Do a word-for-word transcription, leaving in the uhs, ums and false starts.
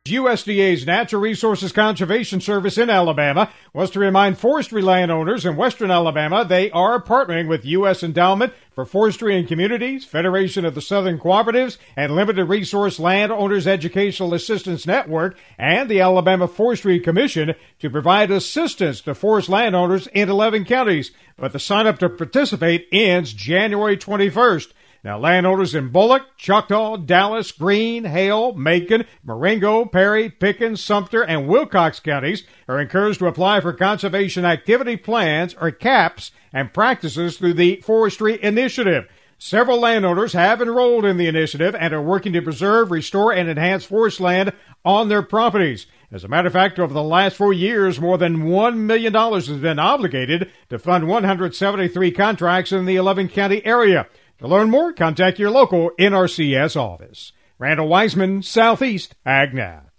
U S D A's Natural Resources Conservation Service in Alabama was to remind forestry landowners in western Alabama they are partnering with U S Endowment for Forestry and Communities, Federation of the Southern Cooperatives, and Limited Resource Landowners Educational Assistance Network, and the Alabama Forestry Commission to provide assistance to forest landowners in eleven counties. But the sign-up to participate ends January twenty-first. Now, landowners in Bullock, Choctaw, Dallas, Greene, Hale, Macon, Marengo, Perry, Pickens, Sumter, and Wilcox counties are encouraged to apply for conservation activity plans or CAPs and practices through the Forestry Initiative. Several landowners have enrolled in the initiative and are working to preserve, restore, and enhance forest land on their properties. As a matter of fact, over the last four years, more than one million dollars has been obligated to fund one hundred seventy-three contracts in the eleven-county area. To learn more, contact your local N R C S office. Randall Wiseman, Southeast AgNet.